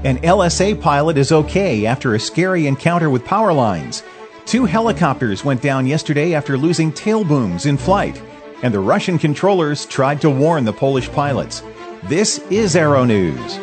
An LSA pilot is okay after a scary encounter with power lines. 2 helicopters went down yesterday after losing tail booms in flight. And the Russian controllers tried to warn the Polish pilots. This is Aero News.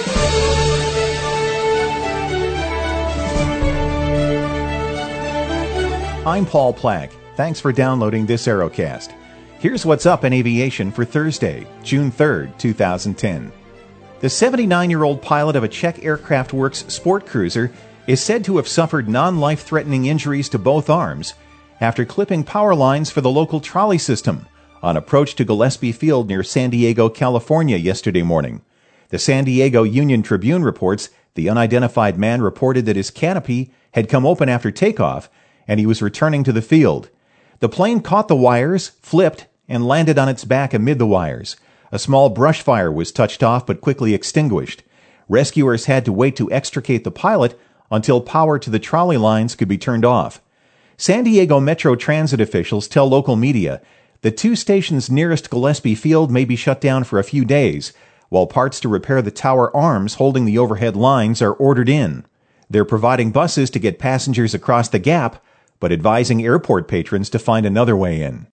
I'm Paul Plack. Thanks for downloading this Aerocast. Here's what's up in aviation for Thursday, June 3rd, 2010. The 79-year-old pilot of a Czech Aircraft Works sport cruiser is said to have suffered non-life-threatening injuries to both arms after clipping power lines for the local trolley system on approach to Gillespie Field near San Diego, California yesterday morning. The San Diego Union Tribune reports the unidentified man reported that his canopy had come open after takeoff and he was returning to the field. The plane caught the wires, flipped, and landed on its back amid the wires. A small brush fire was touched off but quickly extinguished. Rescuers had to wait to extricate the pilot until power to the trolley lines could be turned off. San Diego Metro Transit officials tell local media the 2 stations nearest Gillespie Field may be shut down for a few days, while parts to repair the tower arms holding the overhead lines are ordered in. They're providing buses to get passengers across the gap, but advising airport patrons to find another way in.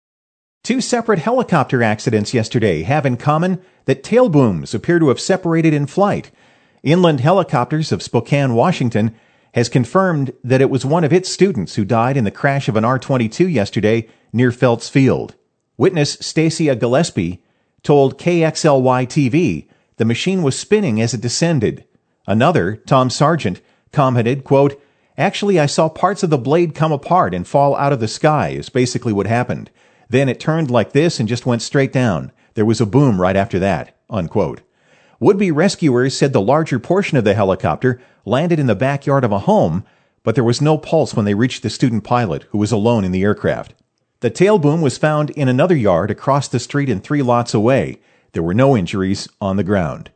2 separate helicopter accidents yesterday have in common that tail booms appear to have separated in flight. Inland Helicopters of Spokane, Washington, has confirmed that it was one of its students who died in the crash of an R-22 yesterday near Phelps Field. Witness Stacia Gillespie told KXLY-TV the machine was spinning as it descended. Another, Tom Sargent, commented, quote, "Actually, I saw parts of the blade come apart and fall out of the sky is basically what happened. Then it turned like this and just went straight down. There was a boom right after that," unquote. Would-be rescuers said the larger portion of the helicopter landed in the backyard of a home, but there was no pulse when they reached the student pilot, who was alone in the aircraft. The tail boom was found in another yard across the street and 3 lots away. There were no injuries on the ground.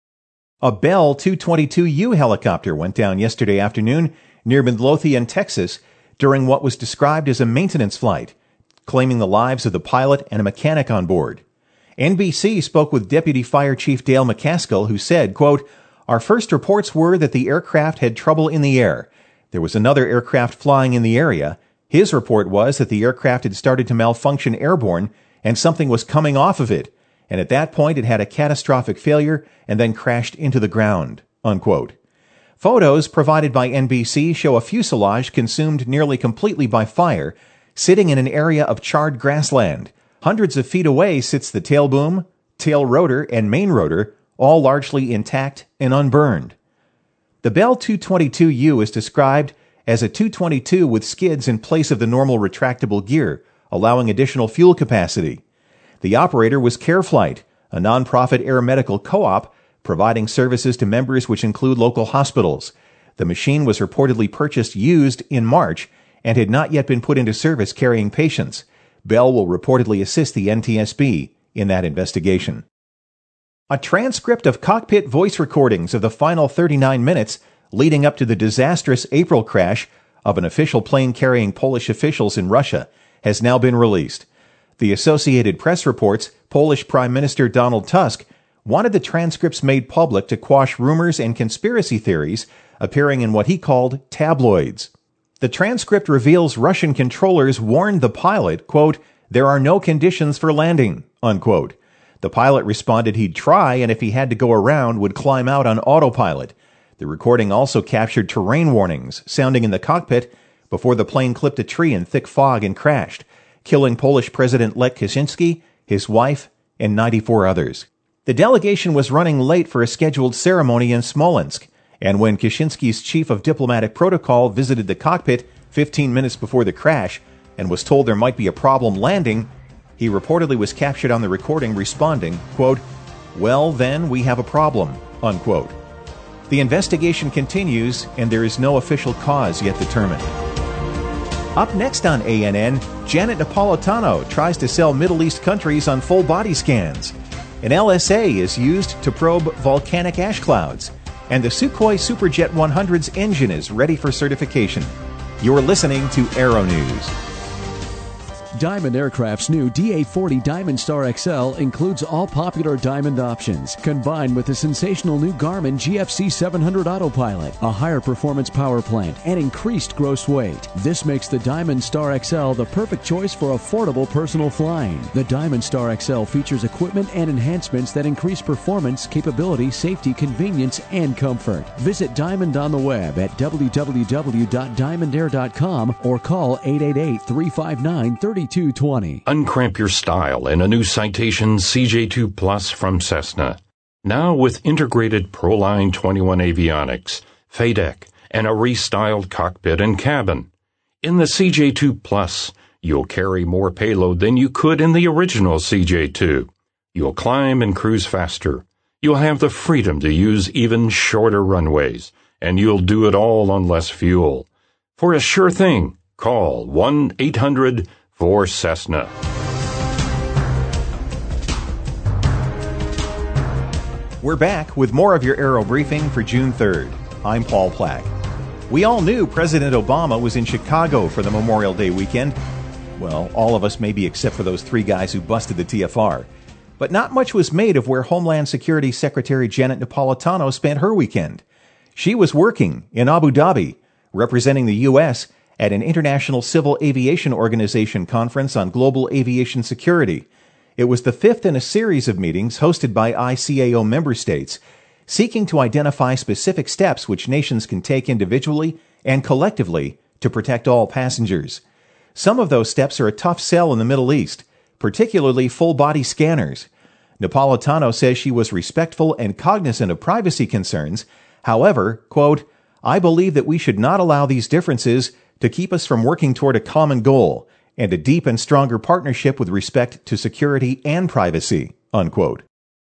A Bell 222U helicopter went down yesterday afternoon near Midlothian, Texas, during what was described as a maintenance flight, claiming the lives of the pilot and a mechanic on board. NBC spoke with Deputy Fire Chief Dale McCaskill, who said, quote, "Our first reports were that the aircraft had trouble in the air. There was another aircraft flying in the area. His report was that the aircraft had started to malfunction airborne and something was coming off of it, and at that point it had a catastrophic failure and then crashed into the ground," unquote. Photos provided by NBC show a fuselage consumed nearly completely by fire, sitting in an area of charred grassland. Hundreds of feet away sits the tail boom, tail rotor, and main rotor, all largely intact and unburned. The Bell 222U is described as a 222 with skids in place of the normal retractable gear, allowing additional fuel capacity. The operator was CareFlight, a nonprofit air medical co-op providing services to members which include local hospitals. The machine was reportedly purchased used in March and had not yet been put into service carrying patients. Bell will reportedly assist the NTSB in that investigation. A transcript of cockpit voice recordings of the final 39 minutes leading up to the disastrous April crash of an official plane carrying Polish officials in Russia has now been released. The Associated Press reports Polish Prime Minister Donald Tusk wanted the transcripts made public to quash rumors and conspiracy theories appearing in what he called tabloids. The transcript reveals Russian controllers warned the pilot, quote, "There are no conditions for landing," unquote. The pilot responded he'd try and if he had to go around would climb out on autopilot. The recording also captured terrain warnings sounding in the cockpit before the plane clipped a tree in thick fog and crashed, killing Polish President Lech Kaczynski, his wife, and 94 others. The delegation was running late for a scheduled ceremony in Smolensk, and when Kaczynski's chief of diplomatic protocol visited the cockpit 15 minutes before the crash and was told there might be a problem landing, he reportedly was captured on the recording responding, quote, "Well, then we have a problem," unquote. The investigation continues, and there is no official cause yet determined. Up next on ANN, Janet Napolitano tries to sell Middle East countries on full-body scans. An LSA is used to probe volcanic ash clouds. And the Sukhoi Superjet 100's engine is ready for certification. You're listening to Aero News. Diamond Aircraft's new DA-40 Diamond Star XL includes all popular Diamond options, combined with the sensational new Garmin GFC 700 Autopilot, a higher performance power plant, and increased gross weight. This makes the Diamond Star XL the perfect choice for affordable personal flying. The Diamond Star XL features equipment and enhancements that increase performance, capability, safety, convenience, and comfort. Visit Diamond on the web at www.diamondair.com or call 888-359-3220. Uncramp your style in a new Citation CJ2 Plus from Cessna. Now with integrated Proline 21 avionics, FADEC, and a restyled cockpit and cabin. In the CJ2 Plus, you'll carry more payload than you could in the original CJ2. You'll climb and cruise faster. You'll have the freedom to use even shorter runways, and you'll do it all on less fuel. For a sure thing, call 1-800-4Cessna. We're back with more of your Aero Briefing for June 3rd. I'm Paul Plack. We all knew President Obama was in Chicago for the Memorial Day weekend. Well, all of us maybe except for those three guys who busted the TFR. But not much was made of where Homeland Security Secretary Janet Napolitano spent her weekend. She was working in Abu Dhabi, representing the U.S. at an International Civil Aviation Organization conference on global aviation security. It was the fifth in a series of meetings hosted by ICAO member states, seeking to identify specific steps which nations can take individually and collectively to protect all passengers. Some of those steps are a tough sell in the Middle East, particularly full-body scanners. Napolitano says she was respectful and cognizant of privacy concerns. However, quote, "I believe that we should not allow these differences to keep us from working toward a common goal and a deep and stronger partnership with respect to security and privacy," unquote.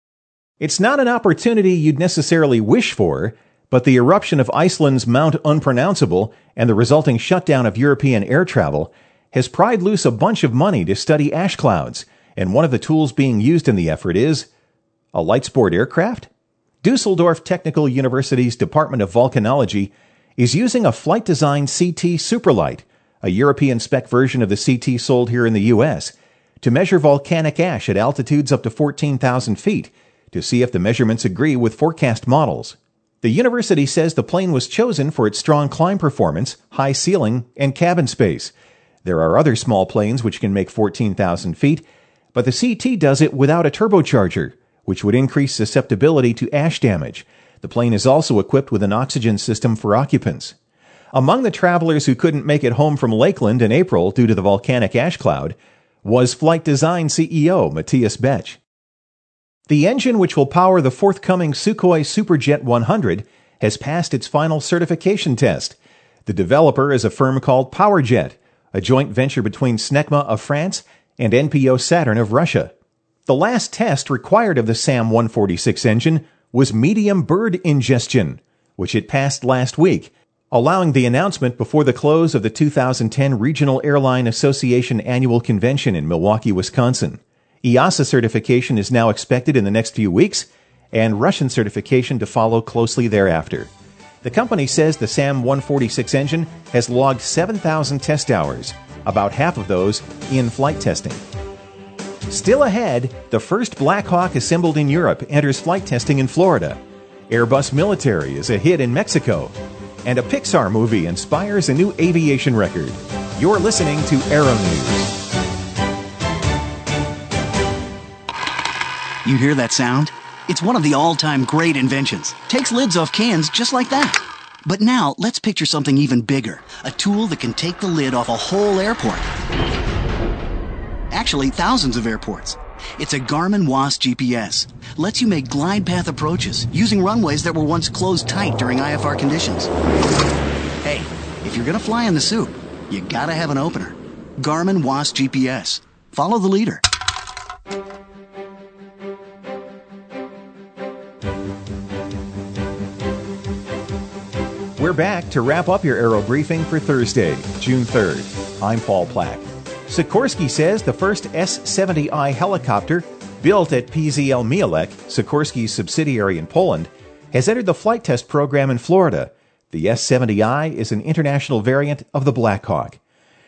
It's not an opportunity you'd necessarily wish for, but the eruption of Iceland's Mount Unpronounceable and the resulting shutdown of European air travel has pried loose a bunch of money to study ash clouds, and one of the tools being used in the effort is a light sport aircraft? Dusseldorf Technical University's Department of Volcanology is using a flight design CT Superlight, a European spec version of the CT sold here in the U.S., to measure volcanic ash at altitudes up to 14,000 feet to see if the measurements agree with forecast models. The university says the plane was chosen for its strong climb performance, high ceiling, and cabin space. There are other small planes which can make 14,000 feet, but the CT does it without a turbocharger, which would increase susceptibility to ash damage. The plane is also equipped with an oxygen system for occupants. Among the travelers who couldn't make it home from Lakeland in April due to the volcanic ash cloud was Flight Design CEO Matthias Betsch. The engine which will power the forthcoming Sukhoi Superjet 100 has passed its final certification test. The developer is a firm called PowerJet, a joint venture between Snecma of France and NPO Saturn of Russia. The last test required of the SAM-146 engine was medium bird ingestion, which it passed last week, allowing the announcement before the close of the 2010 Regional Airline Association Annual Convention in Milwaukee, Wisconsin. EASA certification is now expected in the next few weeks, and Russian certification to follow closely thereafter. The company says the SAM-146 engine has logged 7,000 test hours, about half of those in flight testing. Still ahead, the first Black Hawk assembled in Europe enters flight testing in Florida. Airbus Military is a hit in Mexico. And a Pixar movie inspires a new aviation record. You're listening to Aero News. You hear that sound? It's one of the all-time great inventions. Takes lids off cans just like that. But now, let's picture something even bigger. A tool that can take the lid off a whole airport. Actually, thousands of airports. It's a Garmin WAAS GPS. Lets you make glide path approaches using runways that were once closed tight during IFR conditions. Hey, if you're gonna fly in the soup, you gotta have an opener. Garmin WAAS GPS. Follow the leader. We're back to wrap up your Aero Briefing for Thursday, June 3rd. I'm Paul Plack. Sikorsky says the first S-70I helicopter, built at PZL Mielek, Sikorsky's subsidiary in Poland, has entered the flight test program in Florida. The S-70I is an international variant of the Black Hawk.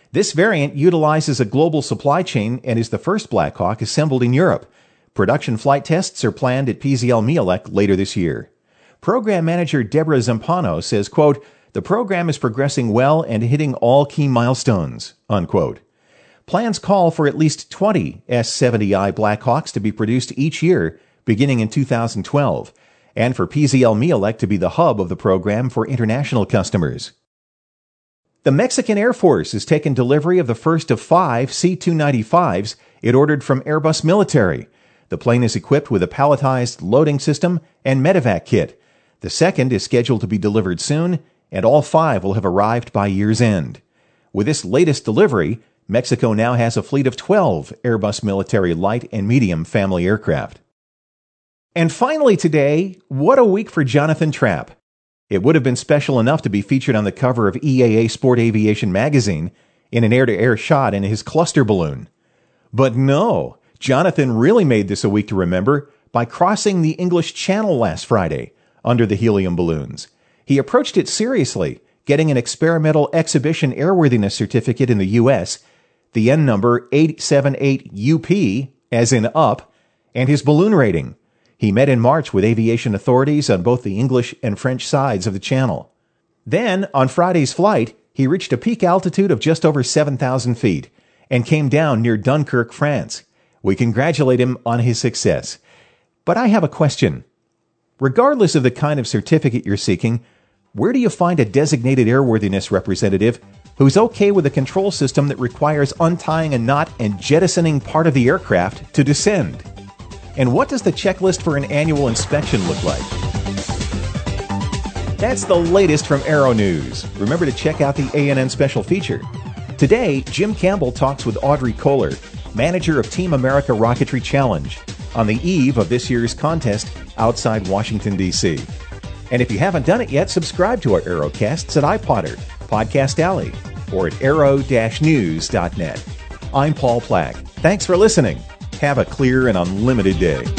This variant utilizes a global supply chain and is the first Black Hawk assembled in Europe. Production flight tests are planned at PZL Mielec later this year. Program manager Deborah Zampano says, quote, "The program is progressing well and hitting all key milestones," unquote. Plans call for at least 20 S-70I Black Hawks to be produced each year, beginning in 2012, and for PZL Mielec to be the hub of the program for international customers. The Mexican Air Force has taken delivery of the first of 5 C-295s it ordered from Airbus Military. The plane is equipped with a palletized loading system and medevac kit. The second is scheduled to be delivered soon, and all 5 will have arrived by year's end. With this latest delivery, Mexico now has a fleet of 12 Airbus Military light and medium family aircraft. And finally today, what a week for Jonathan Trapp. It would have been special enough to be featured on the cover of EAA Sport Aviation magazine in an air-to-air shot in his cluster balloon. But no, Jonathan really made this a week to remember by crossing the English Channel last Friday under the helium balloons. He approached it seriously, getting an experimental exhibition airworthiness certificate in the U.S., the N number 878UP, as in up, and his balloon rating. He met in March with aviation authorities on both the English and French sides of the channel. Then, on Friday's flight, he reached a peak altitude of just over 7,000 feet and came down near Dunkirk, France. We congratulate him on his success. But I have a question. Regardless of the kind of certificate you're seeking, where do you find a designated airworthiness representative who's okay with a control system that requires untying a knot and jettisoning part of the aircraft to descend? And what does the checklist for an annual inspection look like? That's the latest from Aero News. Remember to check out the ANN special feature. Today, Jim Campbell talks with Audrey Kohler, manager of Team America Rocketry Challenge, on the eve of this year's contest outside Washington, D.C. And if you haven't done it yet, subscribe to our Aerocasts at iPodder, Podcast Alley, or at aero-news.net. I'm Paul Plack. Thanks for listening. Have a clear and unlimited day.